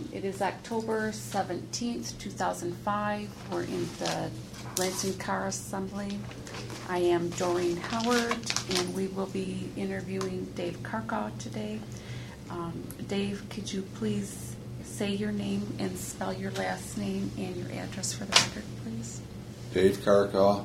It is October 17th, 2005. We're in the Lansing Car Assembly. I am Doreen Howard, and we will be interviewing Dave Karkaw today. Dave, could you please say your name and spell your last name and your address for the record, please? Dave Karkaw.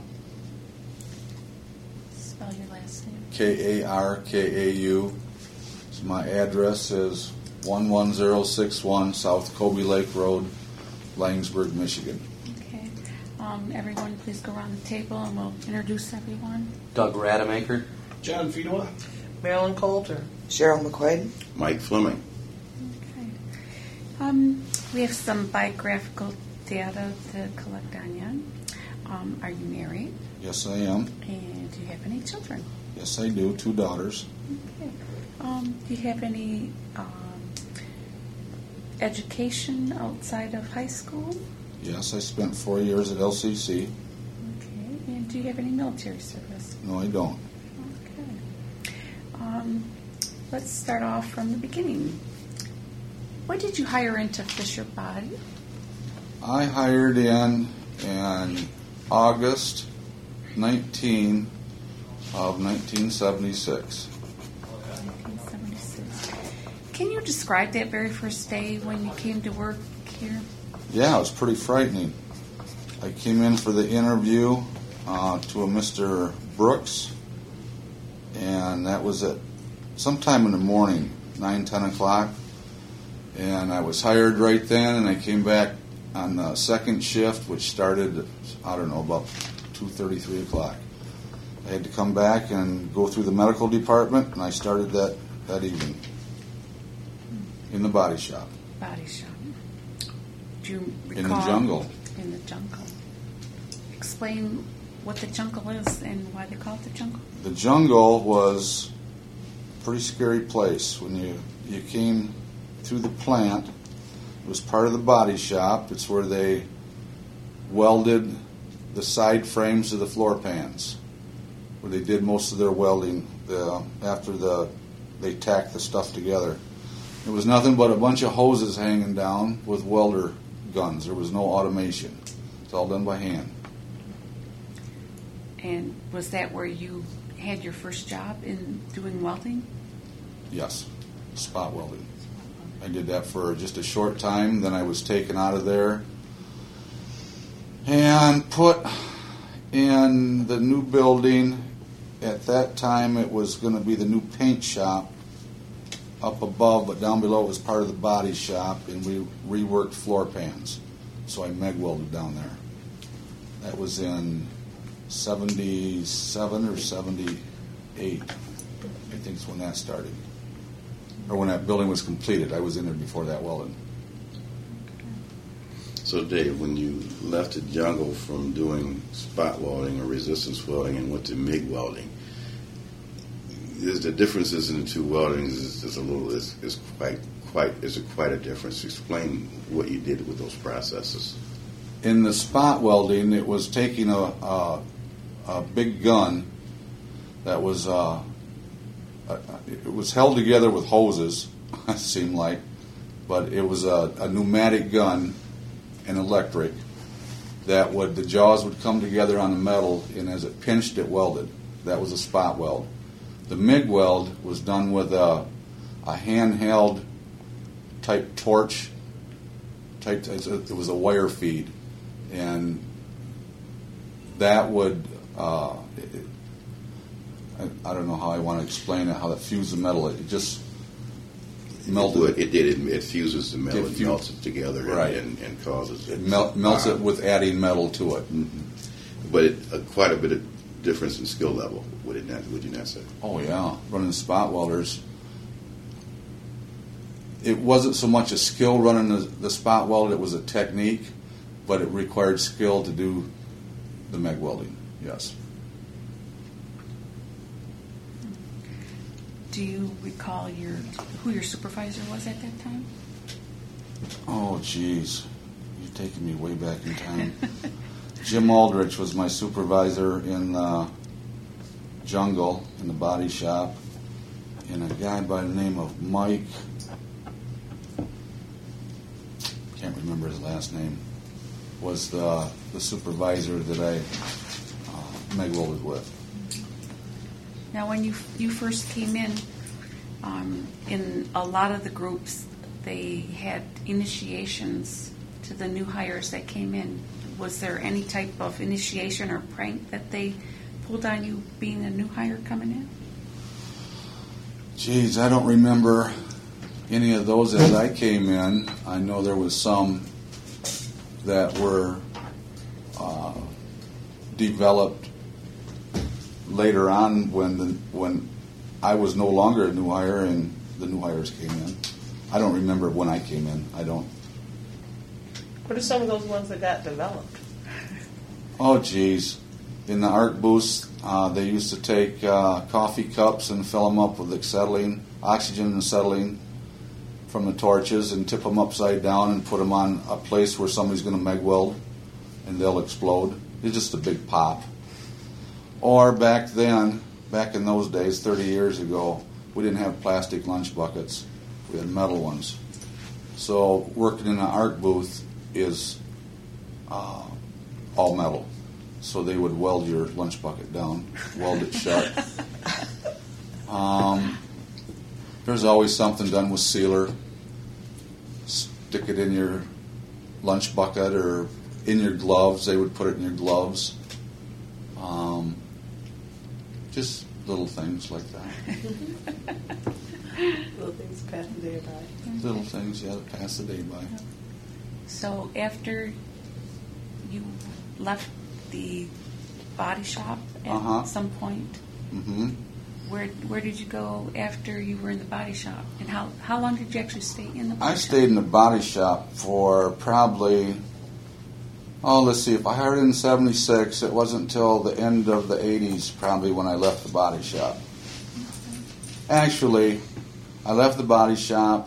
Spell your last name. Karkau. So my address is 11061 South Kobe Lake Road, Langsburg, Michigan. Okay. Everyone, please go around the table and we'll introduce everyone. Doug Rademacher. John Fedewa. Marilyn Coulter. Cheryl McQuaid. Mike Fleming. Okay. We have some biographical data to collect on you. Are you married? Yes, I am. And do you have any children? Yes, I do. 2 daughters. Okay. Do you have any education outside of high school? Yes, I spent 4 years at LCC. Okay. And do you have any military service? No, I don't. Okay. Let's start off from the beginning. When did you hire into Fisher Body? I hired in August 19 of 1976. 1976. Can you describe that very first day when you came to work here? Yeah, it was pretty frightening. I came in for the interview to a Mr. Brooks, and that was at sometime in the morning, 10 o'clock. And I was hired right then, and I came back on the second shift, which started, I don't know, about 2:33 o'clock. I had to come back and go through the medical department, and I started that evening in the body shop. Body shop. Do you recall? In the jungle. In the jungle. Explain what the jungle is and why they call it the jungle. The jungle was a pretty scary place. When you came through the plant, it was part of the body shop. It's where they welded the side frames of the floor pans, where they did most of their welding after they tacked the stuff together. It was nothing but a bunch of hoses hanging down with welder guns. There was no automation. It's all done by hand. And was that where you had your first job in doing welding? Yes, spot welding. I did that for just a short time. Then I was taken out of there and put in the new building. At that time, it was going to be the new paint shop up above, but down below it was part of the body shop, and we reworked floor pans. So I MIG welded down there. That was in 77 or 78, I think is when that started. Or when that building was completed. I was in there before that welding. So Dave, when you left the jungle from doing spot welding or resistance welding and went to MIG welding, is the differences in the two weldings is quite a difference? Explain what you did with those processes. In the spot welding, it was taking a big gun that was it was held together with hoses, it seemed like, but it was a pneumatic gun and electric that the jaws would come together on the metal, and as it pinched, it welded. That was a spot weld. The MIG weld was done with a handheld type torch. It was a wire feed, and that would I don't know how I want to explain it, how it fused the metal. It just melted. It fuses the metal, it melts it together, right, and causes it. Melts it with adding metal to it. Mm-hmm. But quite a bit of difference in skill level, would you not say? Oh, yeah. Running spot welders. It wasn't so much a skill running the spot weld, it was a technique, but it required skill to do the MIG welding, yes. Do you recall who your supervisor was at that time? Oh, geez. You're taking me way back in time. Jim Aldrich was my supervisor in the jungle, in the body shop, and a guy by the name of Mike. remember his last name, was the supervisor that I MIG welded with. Now, when you first came in a lot of the groups, they had initiations to the new hires that came in. Was there any type of initiation or prank that they pulled on you being a new hire coming in? Geez, I don't remember any of those as I came in. I know there was some that were developed later on when I was no longer a new hire and the new hires came in. I don't remember when I came in. I don't. What are some of those ones that got developed? Oh, geez. In the arc booths, they used to take coffee cups and fill them up with acetylene, oxygen and acetylene from the torches and tip them upside down and put them on a place where somebody's going to MIG weld and they'll explode. It's just a big pop. Or back in those days, 30 years ago, we didn't have plastic lunch buckets. We had metal ones. So working in an arc booth is all metal. So they would weld your lunch bucket down, weld it shut. There's always something done with sealer. Stick it in your lunch bucket or in your gloves. They would put it in your gloves. Just little things like that. Little things pass the day by. Little things, yeah, that pass the day by. So after you left the body shop at some point, Mm-hmm. where did you go after you were in the body shop? And how long did you actually stay in the body I shop? stayed in the body shop for probably, let's see, if I hired in 76, it wasn't until the end of the 80s probably when I left the body shop. Actually, I left the body shop,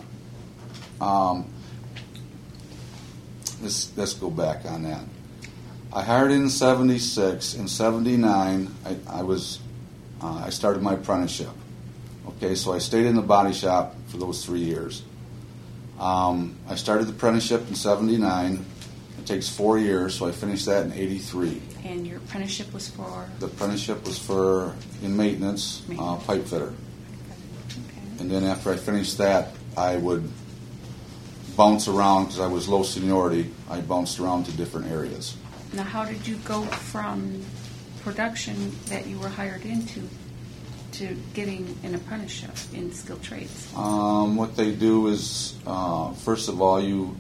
let's go back on that. I hired in 76. In 79, I started my apprenticeship. Okay, so I stayed in the body shop for those 3 years. I started the apprenticeship in 79. It takes 4 years, so I finished that in 83. And your apprenticeship was for? The apprenticeship was in maintenance, pipe fitter. Okay. And then after I finished that, I would bounce around because I was low seniority. I bounced around to different areas. Now, how did you go from production that you were hired into to getting an apprenticeship in skilled trades? What they do is, first of all, you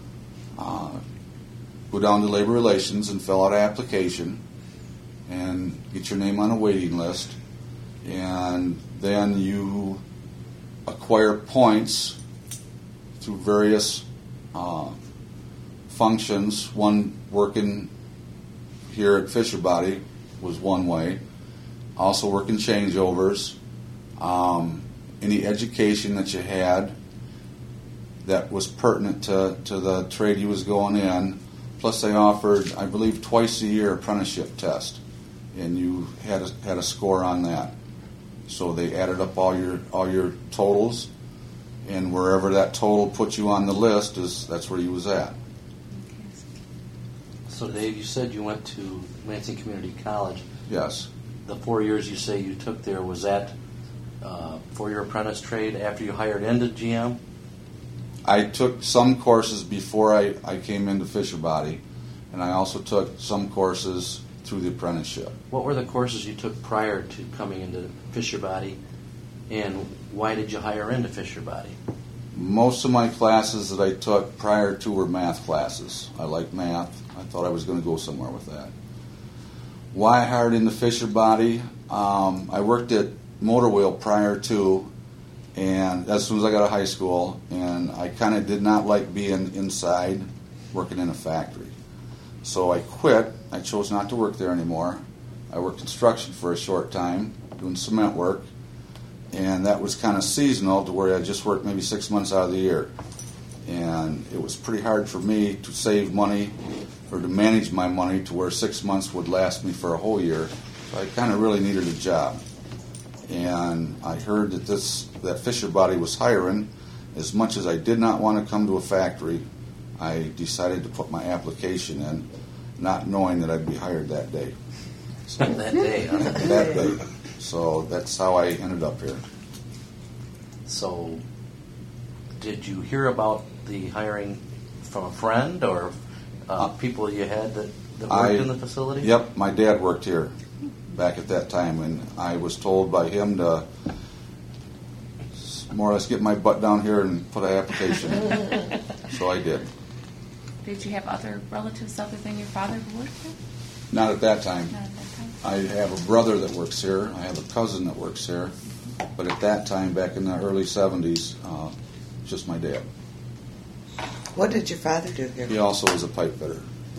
go down to Labor Relations and fill out an application and get your name on a waiting list. And then you acquire points through various functions. One, working here at Fisher Body was one way. Also working changeovers. Any education that you had that was pertinent to the trade you was going in. Plus they offered, I believe, twice a year apprenticeship test. And you had a score on that. So they added up all your totals, and wherever that total put you on the list that's where you was at. So Dave, you said you went to Lansing Community College. Yes. The 4 years you say you took there, was that for your apprentice trade after you hired into GM? I took some courses before I came into Fisher Body, and I also took some courses through the apprenticeship. What were the courses you took prior to coming into Fisher Body, and why did you hire into Fisher Body? Most of my classes that I took prior to were math classes. I liked math. I thought I was going to go somewhere with that. Why I hired into Fisher Body? I worked at Motor Wheel prior to, and as soon as I got out of high school, and I kind of did not like being inside working in a factory. So I quit. I chose not to work there anymore. I worked construction for a short time, doing cement work, and that was kind of seasonal to where I just worked maybe 6 months out of the year. And it was pretty hard for me to save money or to manage my money to where 6 months would last me for a whole year. So I kind of really needed a job. And I heard that Fisher Body was hiring. As much as I did not want to come to a factory, I decided to put my application in, not knowing that I'd be hired that day. So, That day, huh? that day. So that's how I ended up here. So, did you hear about the hiring from a friend or people you had that worked in the facility? Yep, my dad worked here back at that time, and I was told by him to more or less get my butt down here and put an application in. So I did. Did you have other relatives other than your father who worked here? Not at that time. Not at that time. I have a brother that works here. I have a cousin that works here. But at that time, back in the early 70s, just my dad. What did your father do here? He also was a pipe fitter.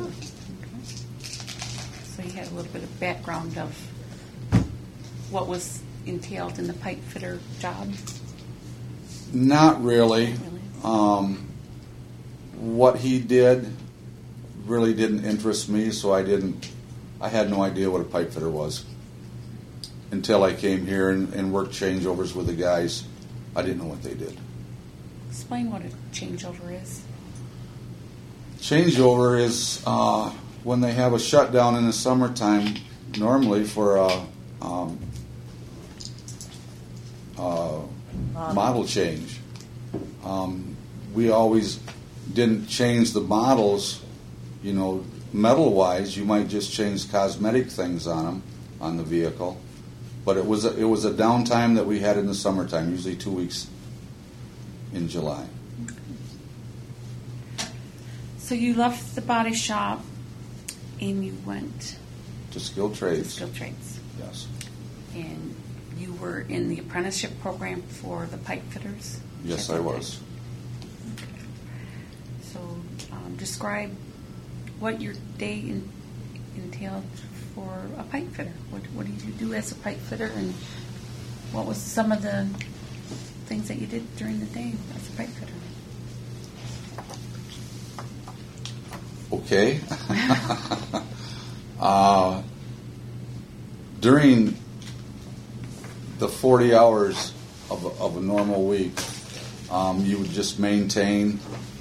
So you had a little bit of background of what was entailed in the pipe fitter job? Not really. Really? What he did really didn't interest me, so I had no idea what a pipe fitter was. Until I came here and worked changeovers with the guys, I didn't know what they did. Explain what a changeover is. Changeover is when they have a shutdown in the summertime, normally for a model change. We always didn't change the models, metal-wise. You might just change cosmetic things on them, on the vehicle. But it was a downtime that we had in the summertime, usually 2 weeks in July. So you left the body shop and you went To skilled to trades, skilled trades. yes. And you were in the apprenticeship program for the pipe fitters? Yes, I was. So describe what your day entailed for a pipe fitter. What did you do as a pipe fitter, and what was some of the things that you did during the day as a pipe fitter? Okay. During the 40 hours of a normal week, you would just maintain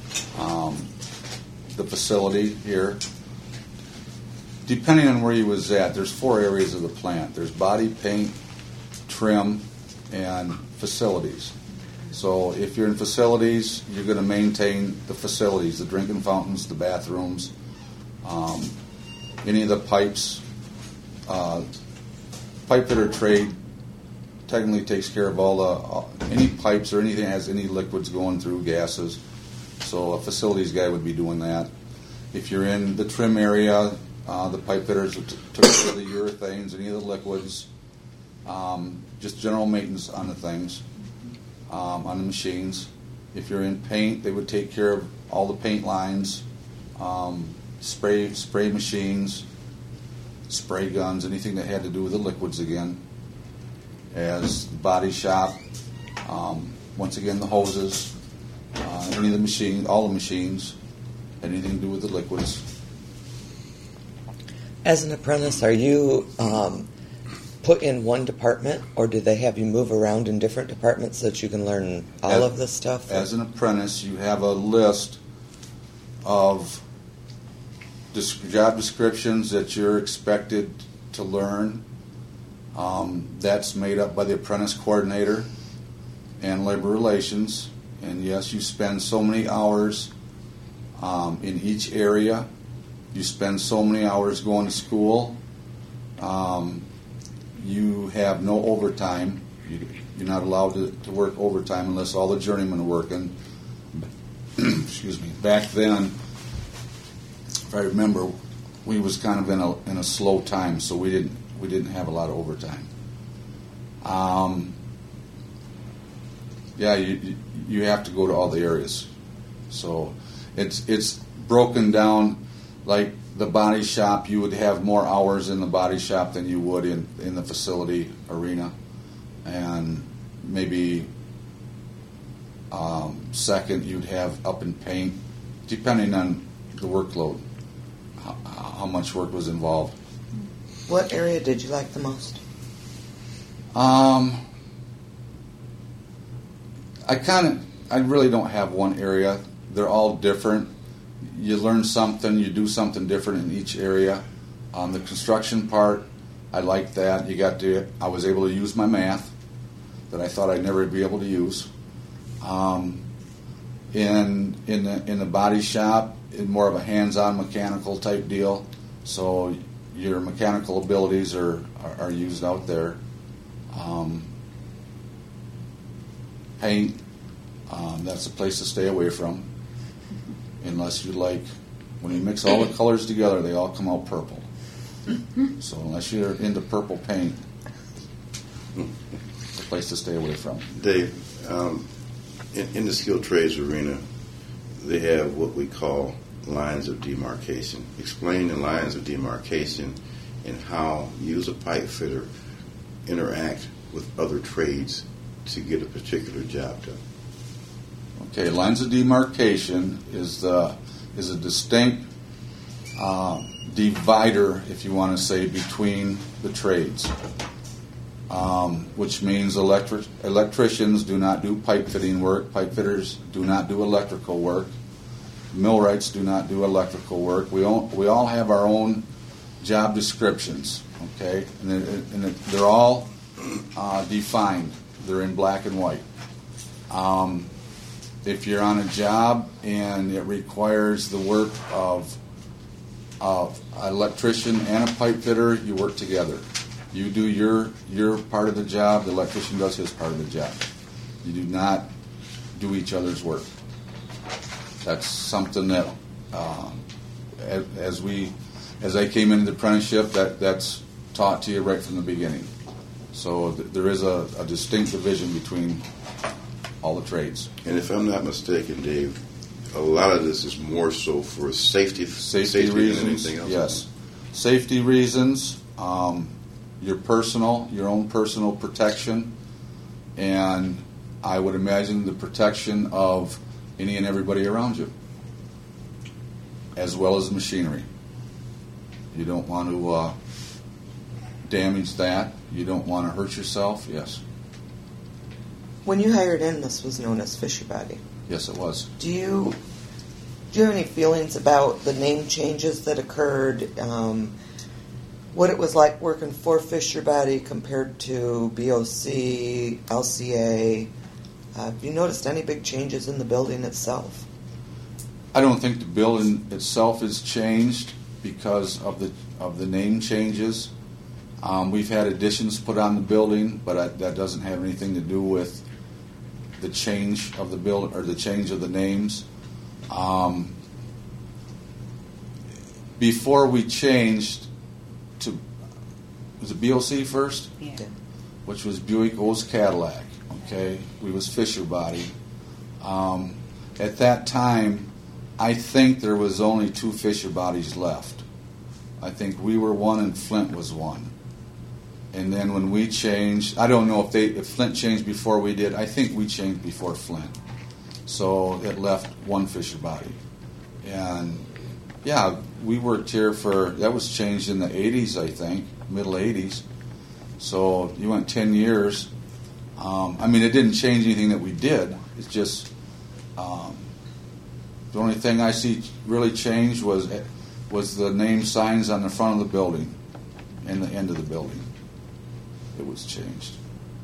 the facility here. Depending on where you was at, there's 4 areas of the plant. There's body, paint, trim, and facilities. So if you're in facilities, you're going to maintain the facilities, the drinking fountains, the bathrooms, any of the pipes. Pipe fitter trade technically takes care of all any pipes or anything that has any liquids going through, gases. So a facilities guy would be doing that. If you're in the trim area, the pipe fitters took care of the urethanes, any of the liquids, just general maintenance on the things. On the machines. If you're in paint, they would take care of all the paint lines, spray machines, spray guns, anything that had to do with the liquids again. As the body shop, once again the hoses, any of the machines, all the machines, anything to do with the liquids. As an apprentice, are you put in one department, or do they have you move around in different departments so that you can learn all of this stuff? As an apprentice, you have a list of job descriptions that you're expected to learn. That's made up by the apprentice coordinator and labor relations. And yes, you spend so many hours in each area. You spend so many hours going to school. You have no overtime. You're not allowed to work overtime unless all the journeymen are working. Excuse me. Back then, if I remember, we was kind of in a slow time, so we didn't have a lot of overtime. You have to go to all the areas. So it's broken down like the body shop. You would have more hours in the body shop than you would in the facility arena, and maybe second you'd have up in paint, depending on the workload, how much work was involved. What area did you like the most? I really don't have one area. They're all different. you learn something, you do something different in each area. The construction part, I like that. I was able to use my math that I thought I'd never be able to use. In the body shop, it's more of a hands-on mechanical type deal. So your mechanical abilities are used out there. Paint, that's a place to stay away from, unless you like, when you mix all the colors together, they all come out purple. So unless you're into purple paint, it's a place to stay away from. Dave, in the skilled trades arena, they have what we call lines of demarcation. Explain the lines of demarcation and how you as a pipe fitter interact with other trades to get a particular job done. Okay, lines of demarcation is a distinct divider, if you want to say, between the trades, which means electricians do not do pipe fitting work, pipe fitters do not do electrical work, millwrights do not do electrical work. We all have our own job descriptions, okay, and they're all defined. They're in black and white. If you're on a job and it requires the work of an electrician and a pipe fitter, you work together. You do your part of the job, the electrician does his part of the job. You do not do each other's work. That's something that, as I came into the apprenticeship, that's taught to you right from the beginning. So there is a distinct division between all the trades. And if I'm not mistaken, Dave, a lot of this is more so for safety reasons. Than anything else. Yes, safety reasons, your own personal protection, and I would imagine the protection of any and everybody around you, as well as machinery. You don't want to damage that. You don't want to hurt yourself. Yes. When you hired in, this was known as Fisher Body. Yes, it was. Do you have any feelings about the name changes that occurred? What it was like working for Fisher Body compared to BOC, LCA? Have you noticed any big changes in the building itself? I don't think the building itself has changed because of the name changes. We've had additions put on the building, but that doesn't have anything to do with the change of the building or the change of the names. Before we changed to, was it BOC first? Yeah. Which was Buick Olds Cadillac. Okay, we was Fisher Body. At that time, I think there was only 2 Fisher Bodies left. I think we were one and Flint was one. And then when we changed, I don't know if Flint changed before we did. I think we changed before Flint. So it left one Fisher Body. And yeah, we worked here that was changed in the 80s, I think, middle 80s. So you went 10 years. It didn't change anything that we did. It's just the only thing I see really changed was the name signs on the front of the building and the end of the building. It was changed.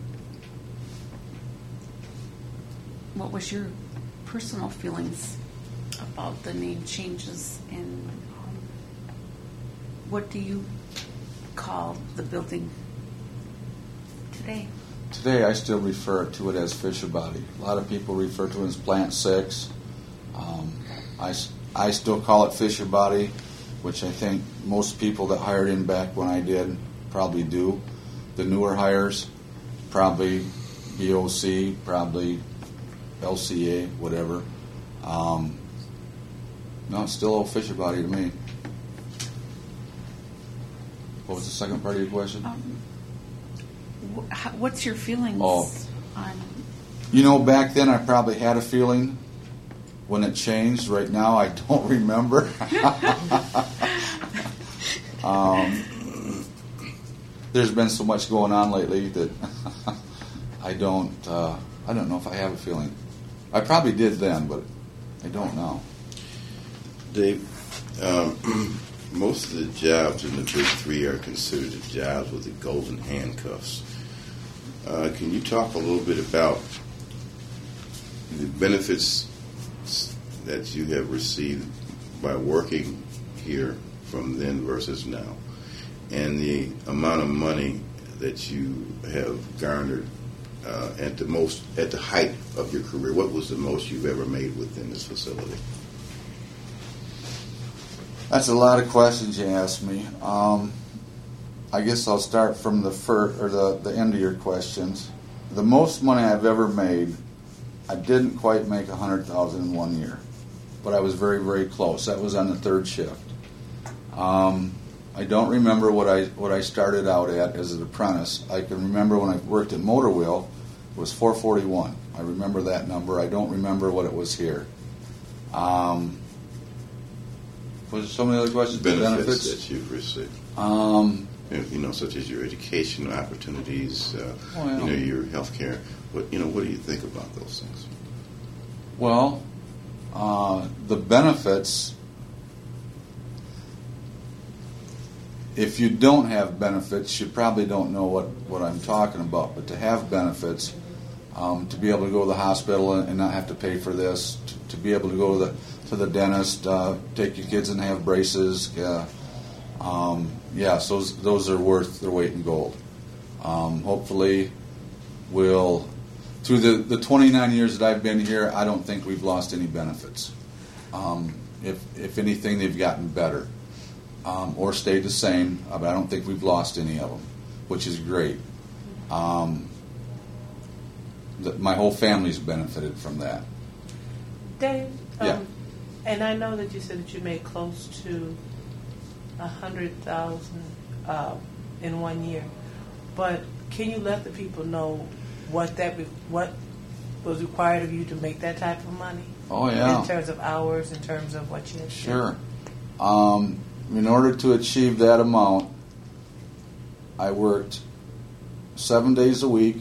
What was your personal feelings about the name changes, and what do you call the building today? Today, I still refer to it as Fisher Body. A lot of people refer to it as Plant 6. I still call it Fisher Body, which I think most people that hired in back when I did probably do. The newer hires, probably BOC, probably LCA, whatever. No, it's still old Fisher Body to me. What was the second part of your question? What's your feelings on? Back then I probably had a feeling when it changed. Right now I don't remember. There's been so much going on lately that I don't know if I have a feeling. I probably did then, but I don't know. Dave, most of the jobs in the big three are considered the jobs with the golden handcuffs. Can you talk a little bit about the benefits that you have received by working here from then versus now, and the amount of money that you have garnered at the height of your career? What was the most you've ever made within this facility? That's a lot of questions you asked me. I guess I'll start from the end of your questions. The most money I've ever made, I didn't quite make $100,000 in 1 year, but I was very, very close. That was on the third shift. I don't remember what I started out at as an apprentice. I can remember when I worked at Motor Wheel, it was $441. I remember that number. I don't remember what it was here. Was there so many other questions? Benefits that you've received. Such as your educational opportunities, your health care. What do you think about those things? Well, the benefits, if you don't have benefits, you probably don't know what I'm talking about. But to have benefits, to be able to go to the hospital and not have to pay for this, to be able to go to the dentist, take your kids and have braces, yes, those are worth their weight in gold. Hopefully, through the 29 years that I've been here, I don't think we've lost any benefits. If anything, they've gotten better or stayed the same, but I don't think we've lost any of them, which is great. My whole family's benefited from that. Dave, Yeah. And I know that you said that you made close to $100,000 in 1 year, but can you let the people know what was required of you to make that type of money? Oh, yeah. In terms of hours, in terms of what you had to do? Sure. In order to achieve that amount, I worked 7 days a week.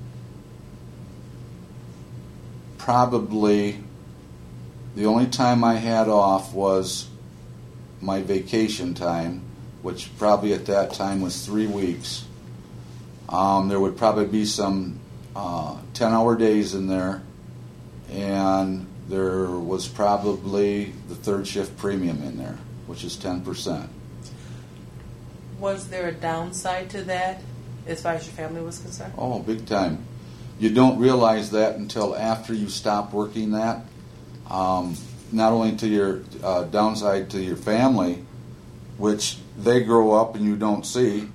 Probably the only time I had off was my vacation time, which probably at that time was 3 weeks. There would probably be some 10-hour days in there, and there was probably the third shift premium in there, which is 10%. Was there a downside to that as far as your family was concerned? Oh, big time. You don't realize that until after you stop working that. Not only to your downside to your family, which they grow up and you don't see.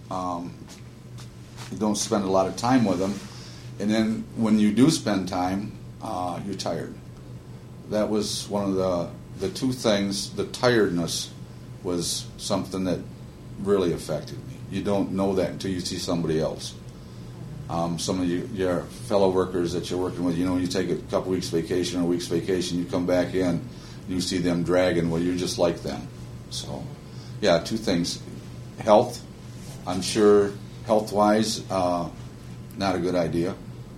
You don't spend a lot of time with them. And then when you do spend time, you're tired. That was one of the two things. The tiredness was something that really affected me. You don't know that until you see somebody else. Some of your fellow workers that you're working with, you take a couple weeks vacation or a week's vacation, you come back in, and you see them dragging, well, you're just like them. So, yeah, two things. Health, I'm sure health-wise, not a good idea.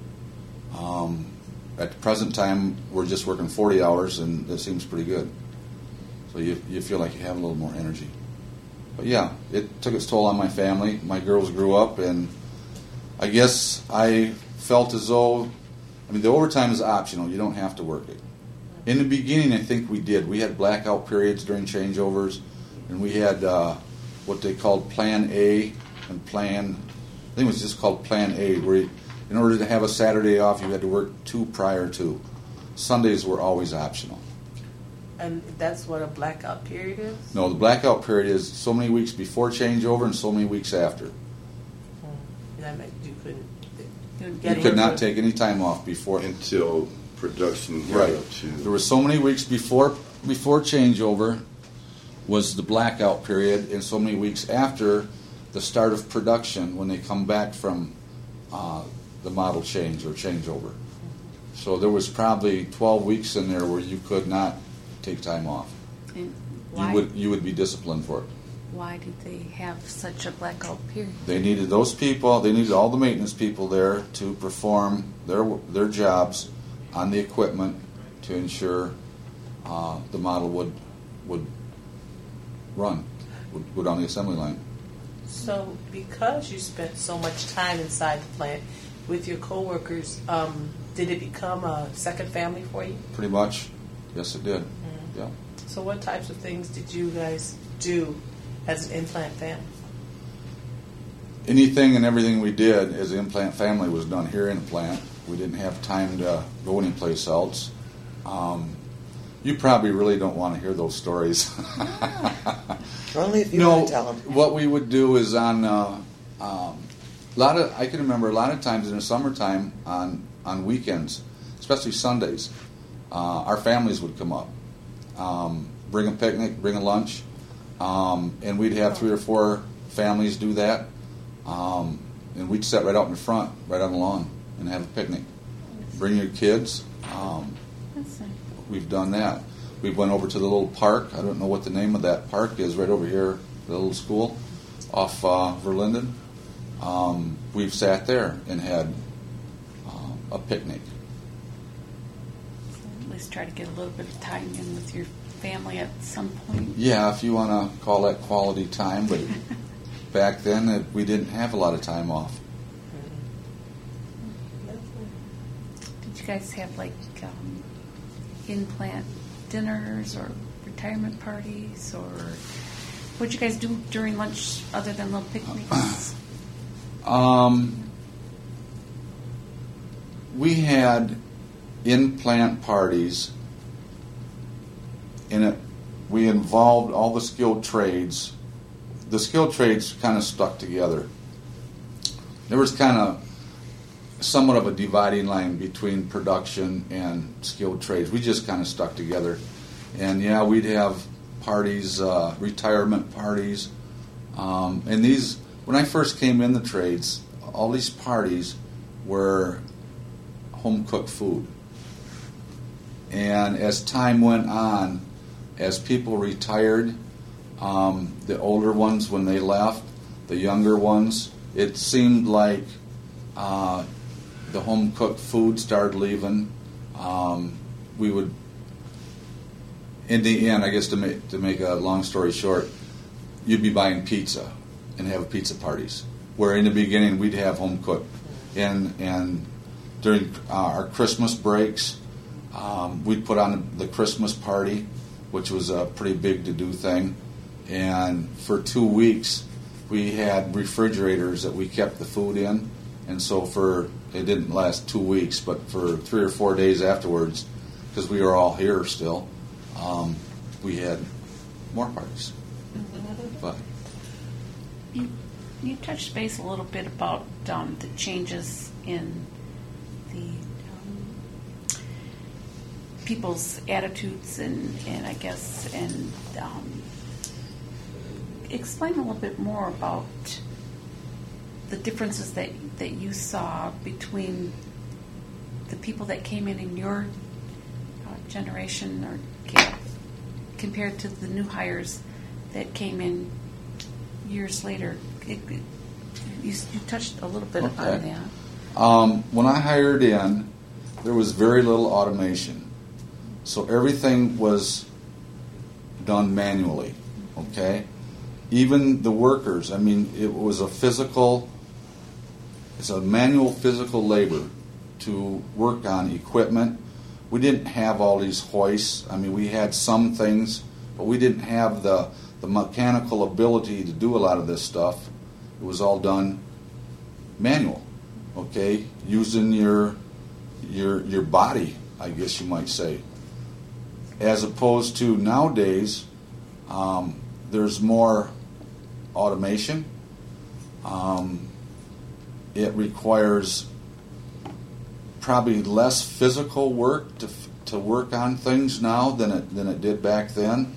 At the present time, we're just working 40 hours, and that seems pretty good. So you feel like you have a little more energy. But yeah, it took its toll on my family. My girls grew up, and I guess I felt as though, the overtime is optional. You don't have to work it. In the beginning, I think we did. We had blackout periods during changeovers, and we had what they called Plan A and I think it was just called Plan A, where in order to have a Saturday off, you had to work 2 prior to. Sundays were always optional. And that's what a blackout period is? No, the blackout period is so many weeks before changeover and so many weeks after. That meant you couldn't. You could not take any time off before until production got right. up to. There were so many weeks before changeover was the blackout period, and so many weeks after the start of production when they come back from the model change or changeover. So there was probably 12 weeks in there where you could not take time off. And why, you would be disciplined for it. why did they have such a blackout period? They needed those people. They needed all the maintenance people there to perform their jobs on the equipment to ensure the model would would run, would go down the assembly line. So, because you spent so much time inside the plant with your coworkers, did it become a second family for you? Pretty much, yes, it did. Yeah. So, what types of things did you guys do as an implant family? Anything and everything we did as an implant family was done here in the plant. We didn't have time to go anyplace else. You probably really don't want to hear those stories. Only if you want to tell them. What we would do is on I can remember a lot of times in the summertime on weekends, especially Sundays, our families would come up, bring a picnic, bring a lunch, and we'd have 3 or 4 families do that, and we'd sit right out in the front, right on the lawn, and have a picnic. Bring your kids. That's nice. We've done that. We went over to the little park. I don't know what the name of that park is, right over here, the little school off Verlinden. We've sat there and had a picnic. So at least try to get a little bit of time in with your family at some point. Yeah, if you want to call that quality time, but back then we didn't have a lot of time off. Did you guys have like in-plant dinners or retirement parties, or what did you guys do during lunch other than little picnics? We had in-plant parties, and we involved all the skilled trades. The skilled trades kind of stuck together. There was kind of somewhat of a dividing line between production and skilled trades. We just kind of stuck together. And yeah, we'd have parties, retirement parties. And these, when I first came in the trades, all these parties were home-cooked food. And as time went on, as people retired, the older ones, when they left, the younger ones, it seemed like the home-cooked food started leaving. We would, in the end, I guess to make a long story short, you'd be buying pizza and have pizza parties, where in the beginning we'd have home-cooked. And during our Christmas breaks, we'd put on the Christmas party, which was a pretty big to-do thing. And for 2 weeks, we had refrigerators that we kept the food in. And so it didn't last 2 weeks, but for 3 or 4 days afterwards, because we were all here still, we had more parties. But You touched base a little bit about the changes in the people's attitudes and I guess explain a little bit more about the differences that you saw between the people that came in your generation or compared to the new hires that came in years later. You touched a little bit on that. When I hired in, there was very little automation. So everything was done manually, okay? Even the workers, I mean, it's a manual physical labor to work on equipment. We didn't have all these hoists. I mean, we had some things, but we didn't have the mechanical ability to do a lot of this stuff. It was all done manual, okay? Using your body, I guess you might say. As opposed to nowadays, there's more automation. It requires probably less physical work to work on things now than it did back then.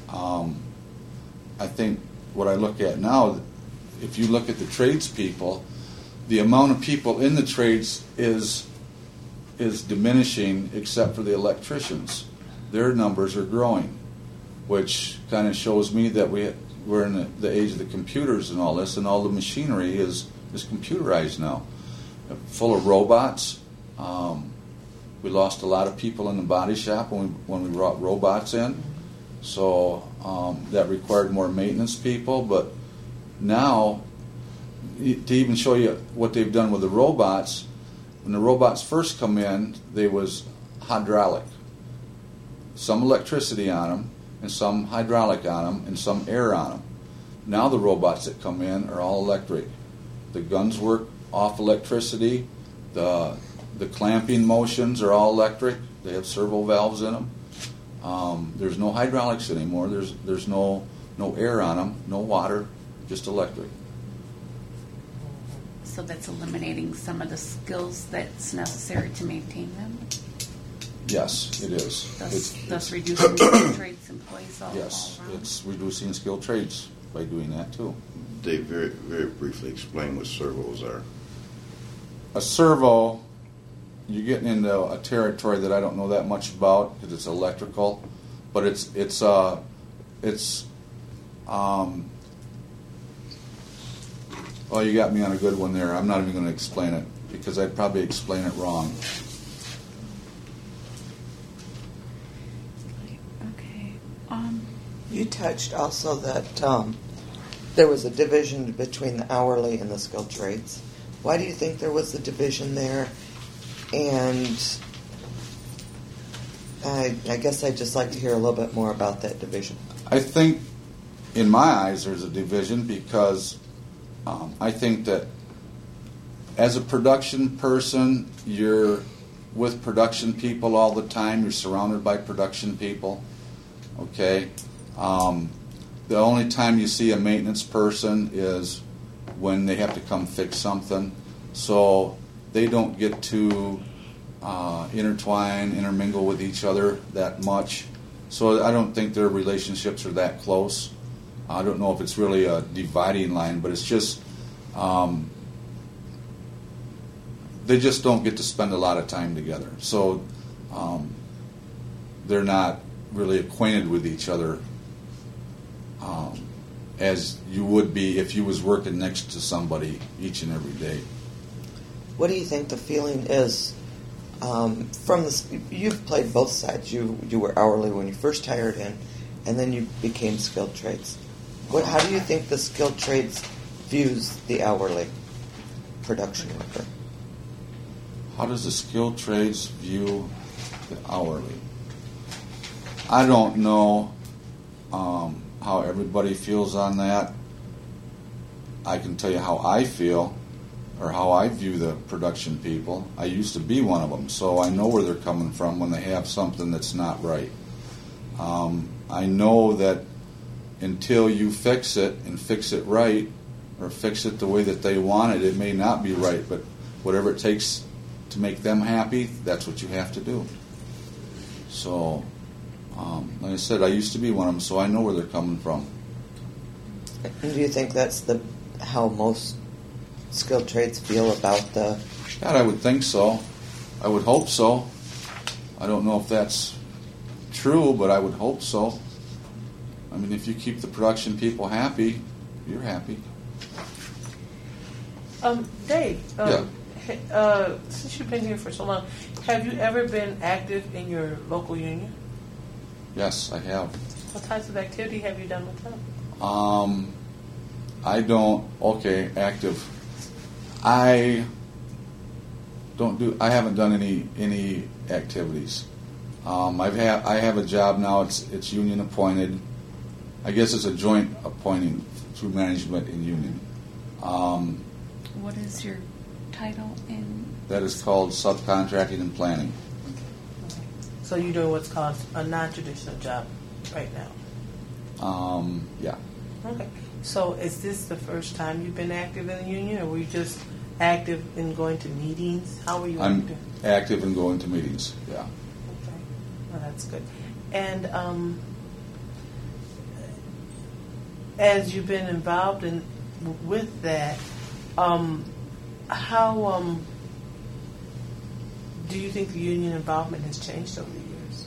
I think what I look at now, if you look at the tradespeople, the amount of people in the trades is diminishing, except for the electricians. Their numbers are growing, which kind of shows me that we're in the age of the computers and all this, and all the machinery is computerized now, full of robots. We lost a lot of people in the body shop when we brought robots in, So that required more maintenance people. But now, to even show you what they've done with the robots, when the robots first come in, they was hydraulic. Some electricity on them, and some hydraulic on them, and some air on them. Now the robots that come in are all electric. The guns work off electricity. The clamping motions are all electric. They have servo valves in them. There's no hydraulics anymore. There's no air on them, no water, just electric. So that's eliminating some of the skills that's necessary to maintain them? Yes, it is. Thus reducing skilled trades employees all Yes, around? it's reducing skilled trades by doing that too. Dave, very, very briefly explain what servos are. A servo, you're getting into a territory that I don't know that much about because it's electrical, but it's oh, you got me on a good one there. I'm not even going to explain it because I'd probably explain it wrong. Okay. You touched also that there was a division between the hourly and the skilled trades. Why do you think there was a division there? And I guess I'd just like to hear a little bit more about that division. I think, in my eyes, there's a division because I think that as a production person, you're with production people all the time. You're surrounded by production people. Okay? The only time you see a maintenance person is when they have to come fix something. So they don't get to intermingle with each other that much. So I don't think their relationships are that close. I don't know if it's really a dividing line, but it's just they just don't get to spend a lot of time together. So they're not really acquainted with each other as you would be if you was working next to somebody each and every day. What do you think the feeling is from the? You've played both sides. You were hourly when you first hired in, and then you became skilled trades. How do you think the skilled trades views the hourly production worker? How does the skilled trades view the hourly? I don't know how everybody feels on that. I can tell you how I feel, or how I view the production people. I used to be one of them, so I know where they're coming from when they have something that's not right. I know that until you fix it and fix it right, or fix it the way that they want it, it may not be right, but whatever it takes to make them happy, that's what you have to do. So, like I said, I used to be one of them, so I know where they're coming from. And do you think that's how most skilled trades feel about the? God, I would think so. I would hope so. I don't know if that's true, but I would hope so. I mean, if you keep the production people happy, you're happy. Dave, Yeah. Since you've been here for so long, have you ever been active in your local union? Yes, I have. What types of activity have you done with them? I don't. Okay, active. I haven't done any activities. I have a job now. It's union appointed. I guess it's a joint appointing through management and union. What is your title in? That is called subcontracting and planning. So you're doing what's called a non-traditional job right now? Yeah. Okay. So is this the first time you've been active in the union, or were you just active in going to meetings? How were you I'm active? active in going to meetings. Yeah. Okay. Well, that's good. And as you've been involved with that, how do you think the union involvement has changed over the years?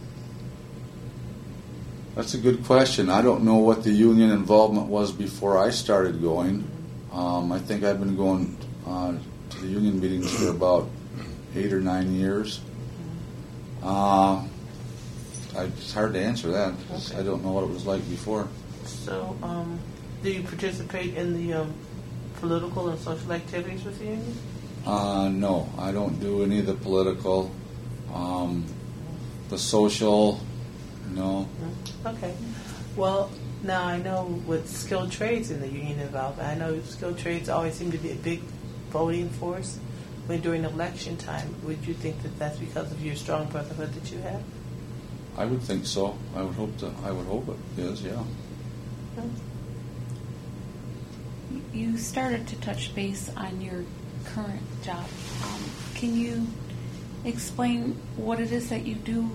That's a good question. I don't know what the union involvement was before I started going. I think I've been going to the union meetings for about 8 or 9 years. It's hard to answer that. 'Cause Okay. I don't know what it was like before. So, do you participate in the political and social activities with the union? No, I don't do any of the political. The social, no. Okay. Well, now I know with skilled trades in the union involved, I know skilled trades always seem to be a big voting force when during election time. Would you think that that's because of your strong brotherhood that you have? I would think so. I would hope it is. Yeah. You started to touch base on your current job. Can you explain what it is that you do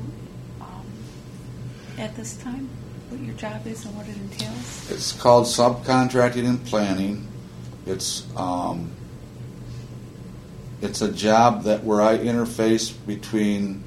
at this time? What your job is and what it entails? It's called subcontracting and planning. It's a job where I interface between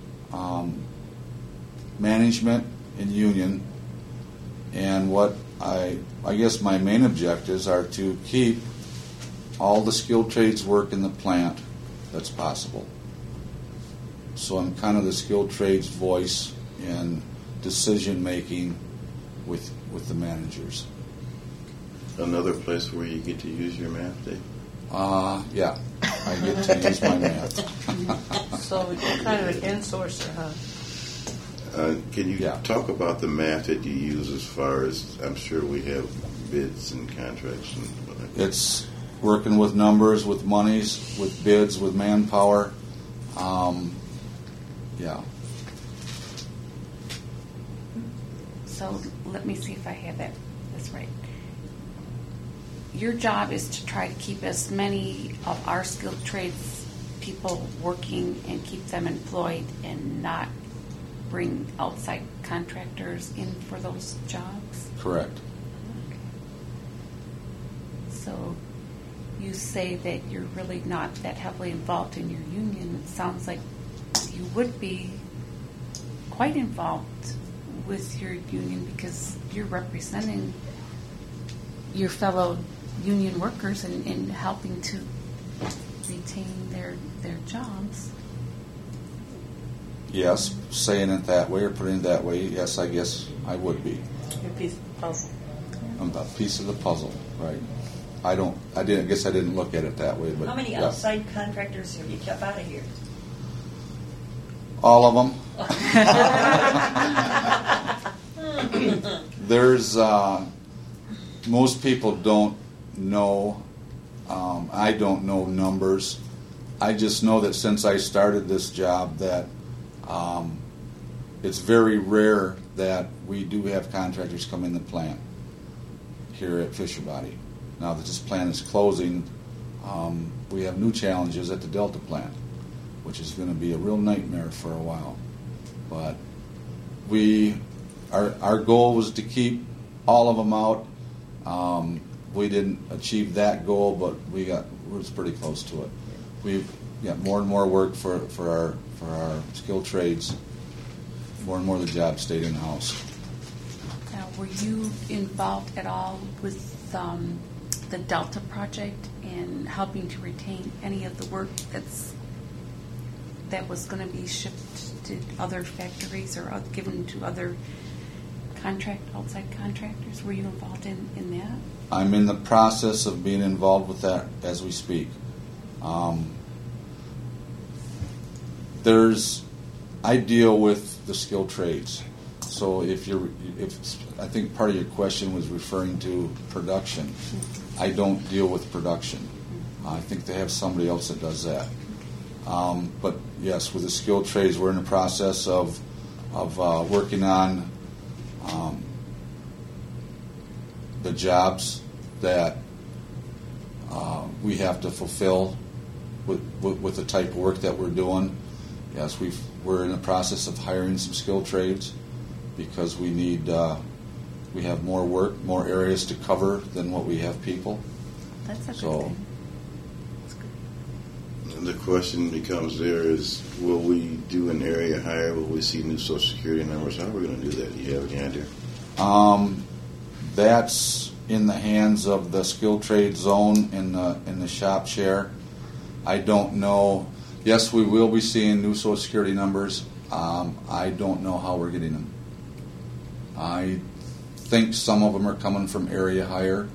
management and union, and what I guess my main objectives are to keep all the skilled trades work in the plant that's possible. So I'm kind of the skilled trades voice in decision making with the managers. Another place where you get to use your math, Dave? Yeah, I get to use my math. So you're kind of an insourcer, huh? Can you Yeah. talk about the math that you use as far as, I'm sure we have bids and contracts and whatnot. It's working with numbers, with monies, with bids, with manpower. Yeah. So let me see if I have this right. Your job is to try to keep as many of our skilled trades people working and keep them employed and not bring outside contractors in for those jobs? Correct. So you say that you're really not that heavily involved in your union. It sounds like you would be quite involved with your union because you're representing your fellow union workers and helping to retain their jobs. Yes, saying it that way or putting it that way, yes, I guess I would be. Your piece of the puzzle. I'm a piece of the puzzle, right? I guess I didn't look at it that way, but How many yeah. outside contractors have you kept out of here? All of them. There's most people don't know. I don't know numbers. I just know that since I started this job that it's very rare that we do have contractors come in the plant here at Fisher Body. Now that this plant is closing, we have new challenges at the Delta plant, which is going to be a real nightmare for a while. But our goal was to keep all of them out. We didn't achieve that goal, but we was pretty close to it. We've got more and more work for our skilled trades. More and more of the jobs stayed in house. Now, were you involved at all with the Delta project and helping to retain any of the work that was going to be shipped to other factories or given to other outside contractors? Were you involved in that? I'm in the process of being involved with that as we speak. I deal with the skilled trades. So if I think part of your question was referring to production. I don't deal with production. I think they have somebody else that does that. But yes, with the skilled trades, we're in the process of working on the jobs that we have to fulfill with the type of work that we're doing. Yes, we're in the process of hiring some skilled trades because we have more work, more areas to cover than what we have people. That's a good So- thing. That's good. And the question becomes will we do an area hire? Will we see new Social Security numbers? How are we going to do that? Do you have any idea? That's in the hands of the skilled trade zone in the shop share. I don't know. Yes, we will be seeing new Social Security numbers. I don't know how we're getting them. I think some of them are coming from area hire.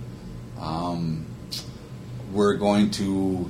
We're going to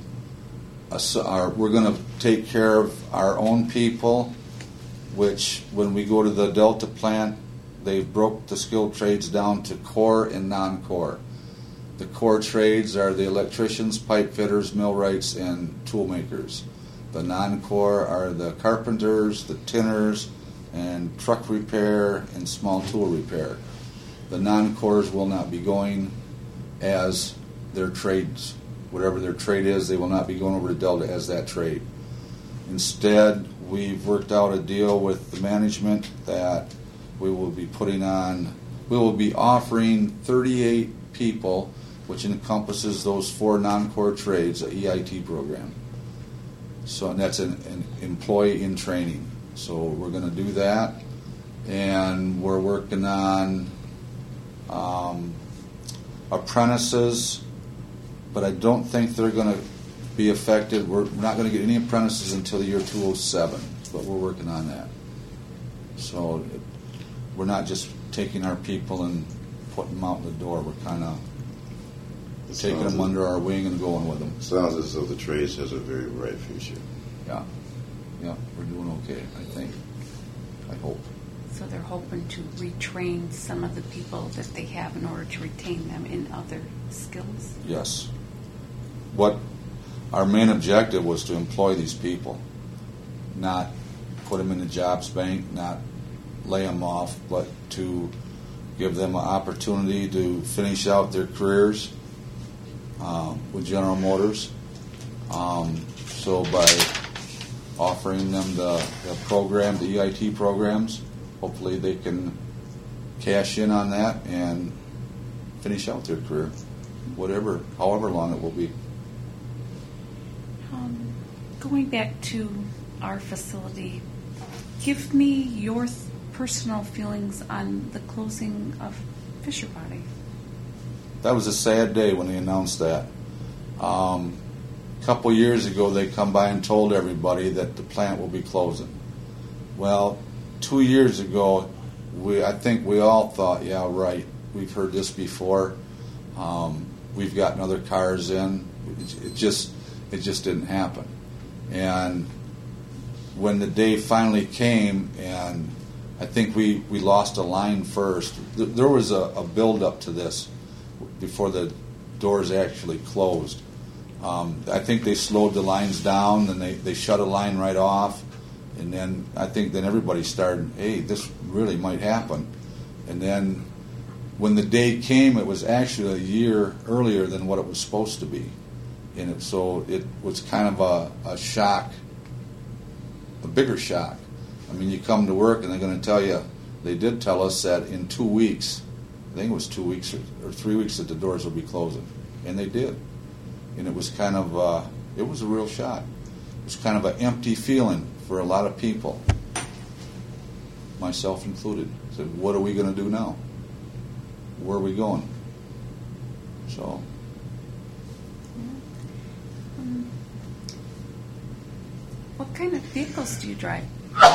take care of our own people, which when we go to the Delta plant, they've broke the skilled trades down to core and non-core. The core trades are the electricians, pipe fitters, millwrights, and tool makers. The non-core are the carpenters, the tinners, and truck repair and small tool repair. The non-cores will not be going as their trades. Whatever their trade is, they will not be going over to Delta as that trade. Instead, we've worked out a deal with the management that we will be offering 38 people, which encompasses those 4 non-core trades, a EIT program. So, and that's an employee in training. So we're going to do that, and we're working on apprentices, but I don't think they're going to be affected. We're not going to get any apprentices until the year 2007, but we're working on that. So we're not just taking our people and putting them out the door. We're kind of taking them under our wing and going with them. Sounds as though the trades has a very bright future. Yeah, we're doing okay, I think. I hope. So they're hoping to retrain some of the people that they have in order to retain them in other skills? Yes. What our main objective was to employ these people, not put them in the jobs bank, not lay them off, but to give them an opportunity to finish out their careers with General Motors. So by offering them the program, the EIT programs, hopefully they can cash in on that and finish out their career, however long it will be. Going back to our facility, give me your personal feelings on the closing of Fisher Body. That was a sad day when they announced that. A couple years ago, they come by and told everybody that the plant will be closing. Well, 2 years ago, I think we all thought, yeah, right, we've heard this before. We've gotten other cars in. It just didn't happen. And when the day finally came, and I think we lost a line first. There was a build-up to this before the doors actually closed. I think they slowed the lines down, and they shut a line right off. And then I think then everybody started, hey, this really might happen. And then when the day came, it was actually a year earlier than what it was supposed to be. And so it was kind of a shock, a bigger shock. I mean, you come to work and they're going to tell you, they did tell us that in 2 weeks, I think it was 2 weeks or 3 weeks that the doors will be closing. And they did. And it was kind of, it was a real shock. It was kind of an empty feeling for a lot of people, myself included. I said, what are we going to do now? Where are we going? So. What kind of vehicles do you drive?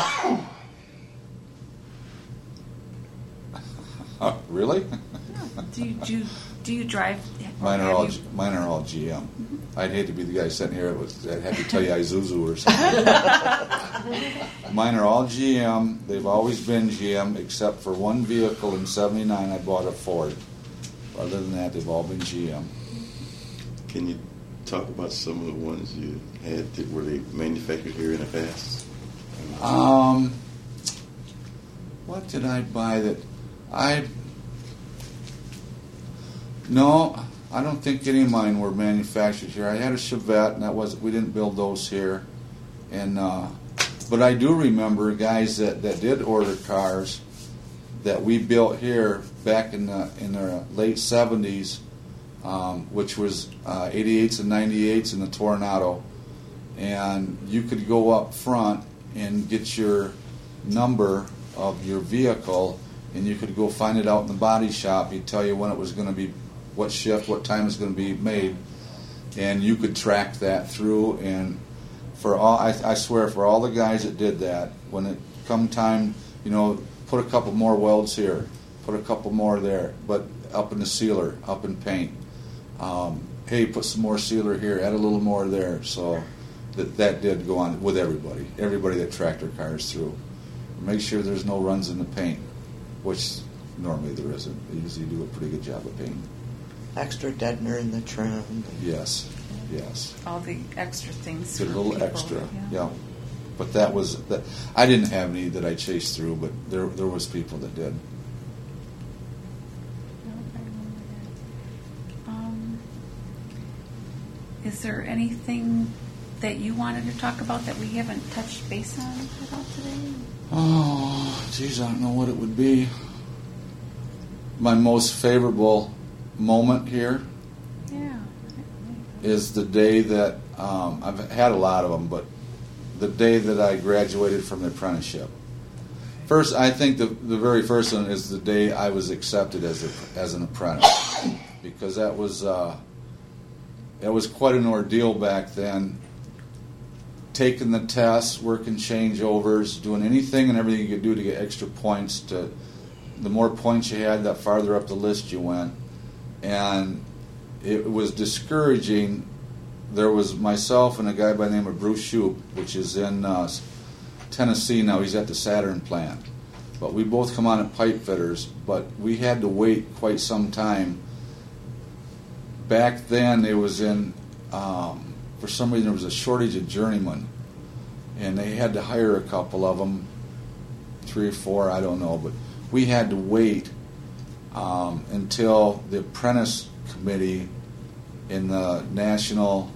Really? Do you drive? Mine are all GM. Mm-hmm. I'd hate to be the guy sitting here. I'd have to tell you Isuzu or something. Mine are all GM. They've always been GM, except for one vehicle in '79. I bought a Ford. Other than that, they've all been GM. Can you talk about some of the ones you had? Were they manufactured here in the past? What did I buy that No, I don't think any of mine were manufactured here. I had a Chevette, and we didn't build those here. And but I do remember guys that did order cars that we built here back in the late '70s, which was 88s and 98s in the Tornado, and you could go up front and get your number of your vehicle, and you could go find it out in the body shop. He'd tell you when it was going to be, what shift, what time it's going to be made, and you could track that through. And for all, I swear, for all the guys that did that, when it come time, put a couple more welds here, put a couple more there, but up in the sealer, up in paint. Hey, put some more sealer here, add a little more there. So that did go on with everybody that tracked their cars through. Make sure there's no runs in the paint, which normally there isn't. They usually do a pretty good job of painting. Extra deadener in the trim. Yes. All the extra things. Did a for little people, extra, yeah. But that was that. I didn't have any that I chased through, but there was people that did. Is there anything that you wanted to talk about that we haven't touched base on about today? Oh, geez, I don't know what it would be. My most favorable moment here is the day that I've had a lot of them, but the day that I graduated from the apprenticeship. First, I think the very first one is the day I was accepted as an apprentice, because that was quite an ordeal back then. Taking the tests, working changeovers, doing anything and everything you could do to get extra points. The more points you had, the farther up the list you went. And it was discouraging. There was myself and a guy by the name of Bruce Shoup, which is in Tennessee now. He's at the Saturn plant. But we both come on at pipe fitters, but we had to wait quite some time. Back then, it was in, for some reason, there was a shortage of journeymen. And they had to hire a couple of them, 3 or 4, I don't know. But we had to wait until the apprentice committee in the national,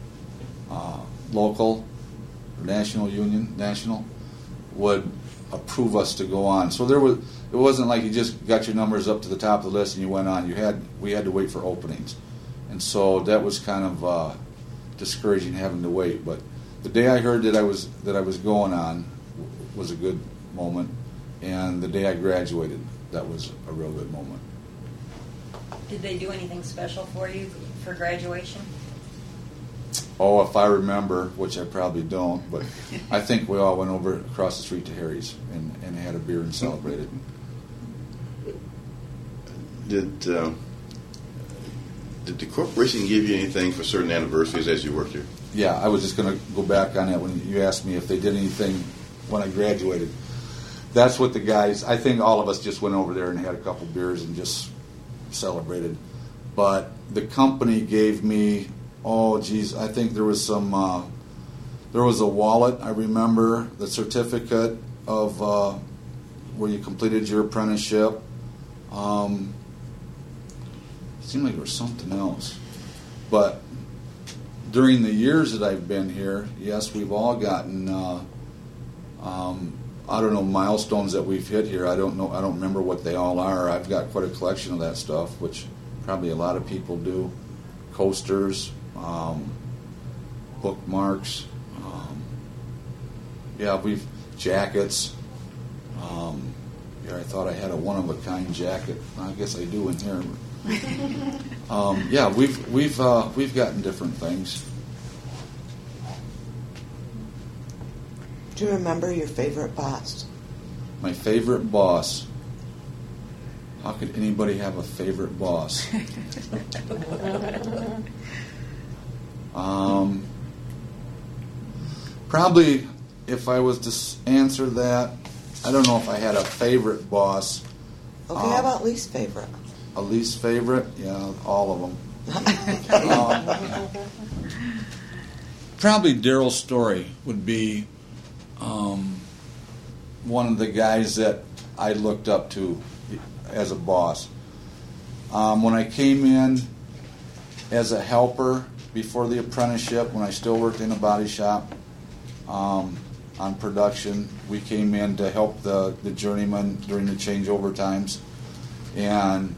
local, or national union, would approve us to go on. So it wasn't like you just got your numbers up to the top of the list and you went on. We had to wait for openings. And so that was kind of discouraging having to wait. But the day I heard that I was going on was a good moment, and the day I graduated, that was a real good moment. Did they do anything special for you for graduation? Oh, if I remember, which I probably don't, but I think we all went over across the street to Harry's and had a beer and celebrated. Did the corporation give you anything for certain anniversaries as you worked here? Yeah, I was just going to go back on that when you asked me if they did anything when I graduated. That's what the guys, I think all of us just went over there and had a couple beers and just celebrated. But the company gave me, I think there was there was a wallet, I remember, the certificate of where you completed your apprenticeship. It seemed like there was something else. But during the years that I've been here, yes, we've all gotten, I don't know, milestones that we've hit here. I don't remember what they all are. I've got quite a collection of that stuff, which probably a lot of people do. Coasters, bookmarks, jackets. I thought I had a one-of-a-kind jacket. I guess I do in here. We've gotten different things. Do you remember your favorite boss? My favorite boss. How could anybody have a favorite boss? Probably, if I was to answer that, I don't know if I had a favorite boss. Okay, how about least favorite? A least favorite? Yeah, all of them. Probably Daryl Story would be one of the guys that I looked up to as a boss. When I came in as a helper before the apprenticeship, when I still worked in a body shop on production, we came in to help the journeyman during the changeover times. And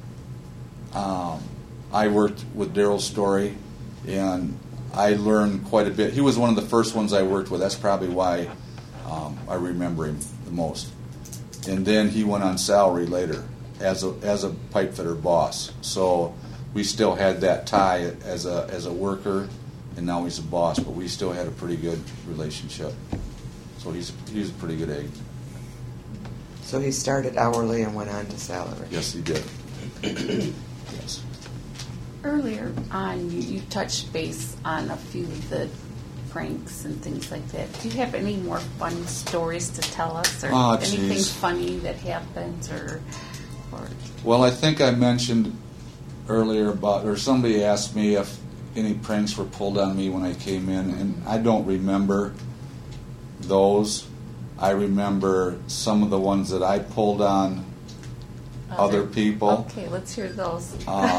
I worked with Daryl Story, and I learned quite a bit. He was one of the first ones I worked with. That's probably why I remember him the most. And then he went on salary later as a pipe fitter boss. So we still had that tie as a worker, and now he's a boss. But we still had a pretty good relationship. So he's a pretty good aide. So he started hourly and went on to salary. Yes, he did. Yes. Earlier on, you touched base on a few of the pranks and things like that. Do you have any more fun stories to tell us, or Oh, anything geez. funny that happens, or Well, I think I mentioned earlier about, or somebody asked me if any pranks were pulled on me when I came in, and I don't remember those. I remember some of the ones that I pulled on other people. Okay, let's hear those.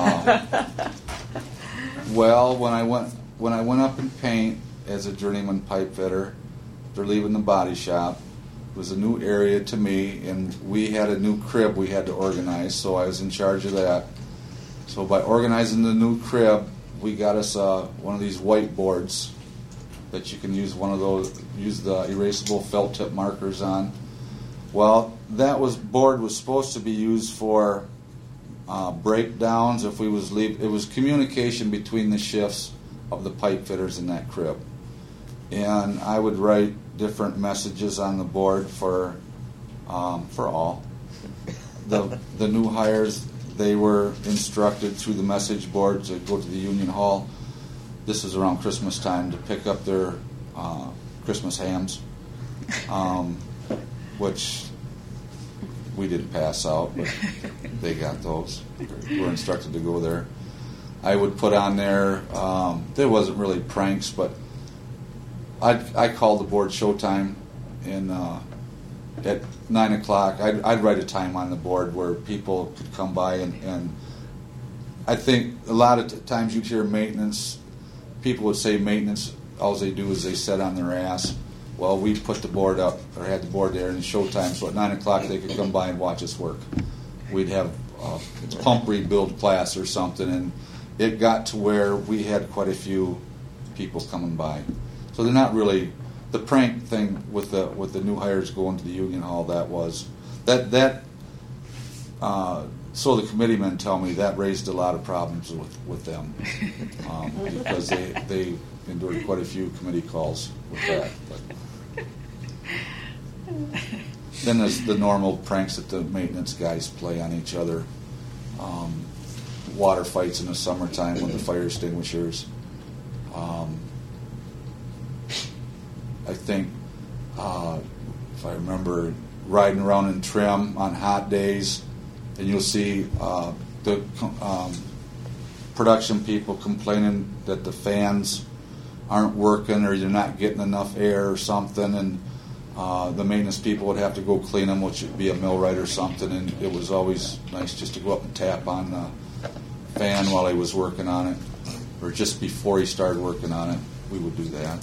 Well, when I went up in paint as a journeyman pipe fitter, after leaving the body shop, it was a new area to me, and we had a new crib we had to organize, so I was in charge of that. So by organizing the new crib, we got us one of these whiteboards that you can use use the erasable felt tip markers on. Well, board was supposed to be used for breakdowns. If we was it was communication between the shifts of the pipe fitters in that crib, and I would write different messages on the board for all. The new hires, they were instructed through the message board to go to the Union Hall. This is around Christmas time, to pick up their Christmas hams, which we didn't pass out, but they got those. We were instructed to go there. I would put on there, there wasn't really pranks, but I called the board showtime, and at 9 o'clock, I'd write a time on the board where people could come by, and I think a lot of times you'd hear maintenance, people would say maintenance, all they do is they sit on their ass. Well, we put the board up, or had the board there, and showtime, so at 9 o'clock they could come by and watch us work. We'd have a pump rebuild class or something, and it got to where we had quite a few people coming by. So they're not really, the prank thing with the new hires going to the Union Hall, so the committeemen tell me that raised a lot of problems with them, because they endured quite a few committee calls with that. But then there's the normal pranks that the maintenance guys play on each other. Water fights in the summertime with the fire extinguishers. I think, if I remember, riding around in trim on hot days, and you'll see the production people complaining that the fans aren't working, or you're not getting enough air or something, and the maintenance people would have to go clean them, which would be a millwright or something, and it was always nice just to go up and tap on the fan while he was working on it, or just before he started working on it. We would do that.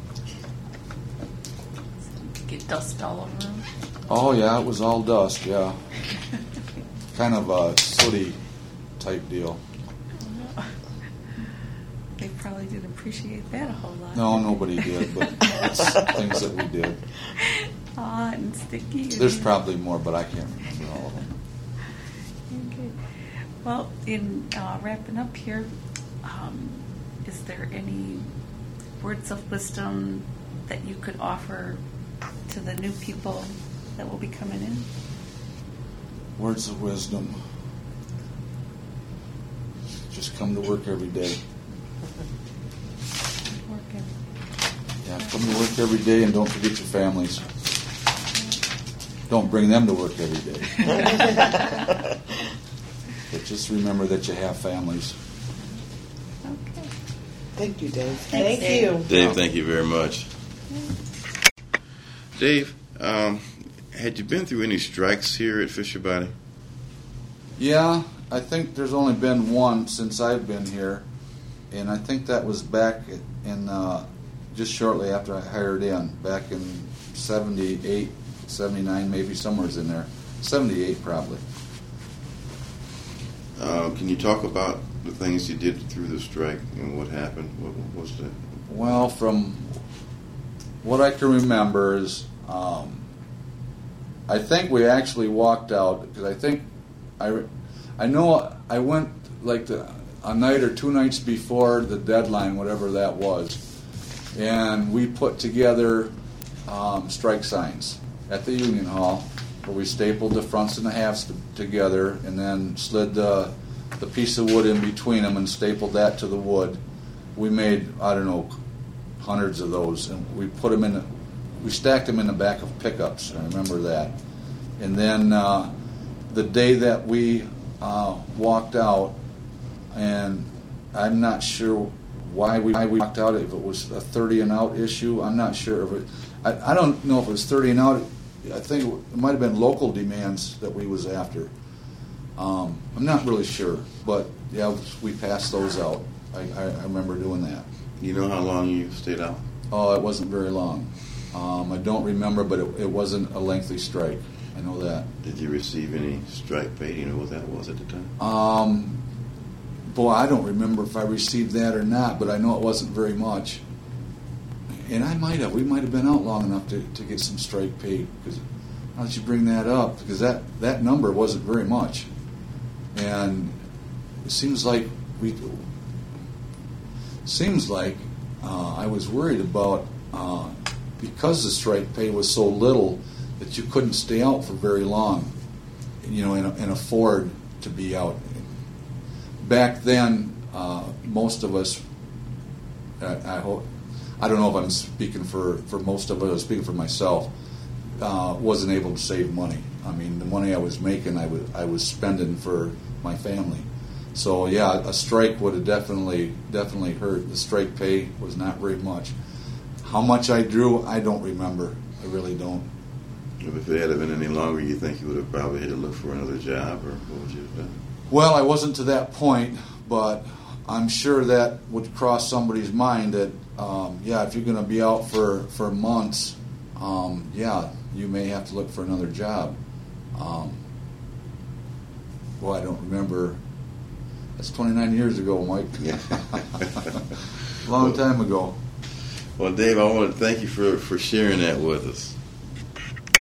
Get dust all over them. Oh yeah, it was all dust. Yeah, kind of a sooty type deal. They probably didn't appreciate that a whole lot. No, nobody did, but it's things that we did. Hot and sticky. There's probably more, but I can't remember all of them. Okay. Well, in wrapping up here, is there any words of wisdom that you could offer to the new people that will be coming in? Words of wisdom. Just come to work every day. Working. Yeah, come to work every day, and don't forget your families. Don't bring them to work every day. But just remember that you have families. Okay. Thank you, Dave. Thank you. Dave, thank you very much. Dave, had you been through any strikes here at Fisher Body? Yeah, I think there's only been one since I've been here, and I think that was back in just shortly after I hired in, back in 78, 79, maybe somewhere's in there. 78 probably. Can you talk about the things you did through the strike and what happened? What was that? Well, from what I can remember is, I think we actually walked out, because I think I know I went like a night or 2 nights before the deadline, whatever that was, and we put together strike signs at the Union Hall, where we stapled the fronts and the halves together, and then slid the piece of wood in between them and stapled that to the wood. We made, I don't know, hundreds of those, and we put them in. We stacked them in the back of pickups. I remember that. And then the day that we walked out, and I'm not sure why we walked out. If it was a 30 and out issue, I'm not sure. If it, I don't know if it was 30 and out. I think it might have been local demands that we was after. I'm not really sure, but yeah, we passed those out. I remember doing that. You know how long you stayed out? Oh, it wasn't very long. I don't remember, but it wasn't a lengthy strike. I know that. Did you receive any strike pay? Do you know what that was at the time? Boy, I don't remember if I received that or not, but I know it wasn't very much. And I might have. We might have been out long enough to get some strike pay. Because how did you bring that up? Because that number wasn't very much. And it seems like I was worried about because the strike pay was so little that you couldn't stay out for very long, and afford to be out. Back then, most of us, I don't know if I'm speaking for most of us, I'm speaking for myself, wasn't able to save money. I mean, the money I was making, I was spending for my family. So yeah, a strike would have definitely hurt. The strike pay was not very much. How much I drew, I don't remember. I really don't. If it had been any longer, you think you would have probably had to look for another job, or what would you have done? Well, I wasn't to that point, but I'm sure that would cross somebody's mind that, if you're going to be out for months, you may have to look for another job. I don't remember. That's 29 years ago, Mike. Yeah. Long time ago. Well, Dave, I want to thank you for sharing that with us.